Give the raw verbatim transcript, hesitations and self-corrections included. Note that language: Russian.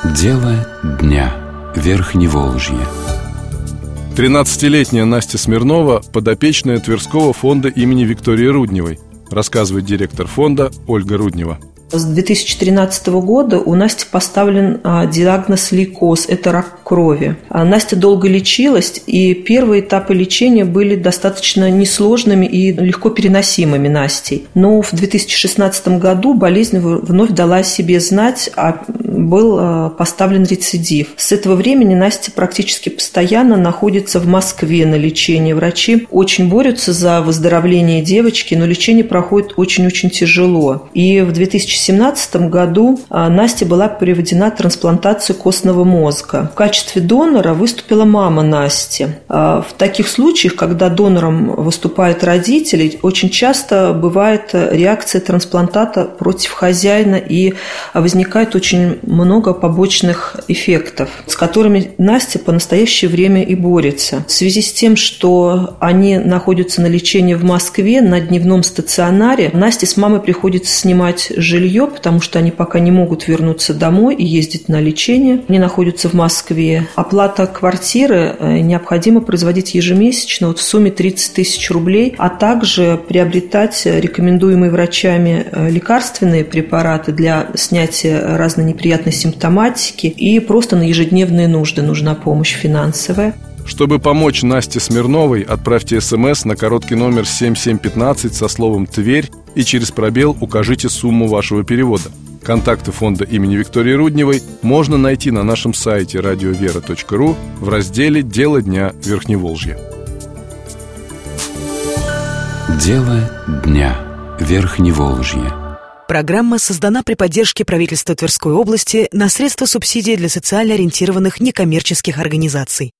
Дело дня. Верхневолжье. тринадцатилетняя Настя Смирнова – подопечная Тверского фонда имени Виктории Рудневой, рассказывает директор фонда Ольга Руднева. С две тысячи тринадцатого года у Насти поставлен а, диагноз лейкоз – это рак крови. А Настя долго лечилась, и первые этапы лечения были достаточно несложными и легко переносимыми Настей. Но в две тысячи шестнадцатом году болезнь вновь дала о себе знать, а был а, поставлен рецидив. С этого времени Настя практически постоянно находится в Москве на лечении. Врачи очень борются за выздоровление девочки, но лечение проходит очень-очень тяжело. И в две тысячи В две тысячи семнадцатом году Насте была проведена трансплантация костного мозга. В качестве донора выступила мама Насти. В таких случаях, когда донором выступают родители, очень часто бывает реакция трансплантата против хозяина, и возникает очень много побочных эффектов, с которыми Настя по настоящее время и борется. В связи с тем, что они находятся на лечении в Москве на дневном стационаре, Насте с мамой приходится снимать жилье, потому что они пока не могут вернуться домой и ездить на лечение. Они находятся в Москве. Оплата квартиры необходимо производить ежемесячно вот в сумме тридцать тысяч рублей, а также приобретать рекомендуемые врачами лекарственные препараты для снятия разной неприятной симптоматики, и просто на ежедневные нужды нужна помощь финансовая. Чтобы помочь Насте Смирновой, отправьте смс на короткий номер семь семь пятнадцать со словом «Тверь» и через пробел укажите сумму вашего перевода. Контакты фонда имени Виктории Рудневой можно найти на нашем сайте радиовера точка ру в разделе «Дело дня Верхневолжья». Дело дня. Верхневолжье. Программа создана при поддержке правительства Тверской области на средства субсидий для социально ориентированных некоммерческих организаций.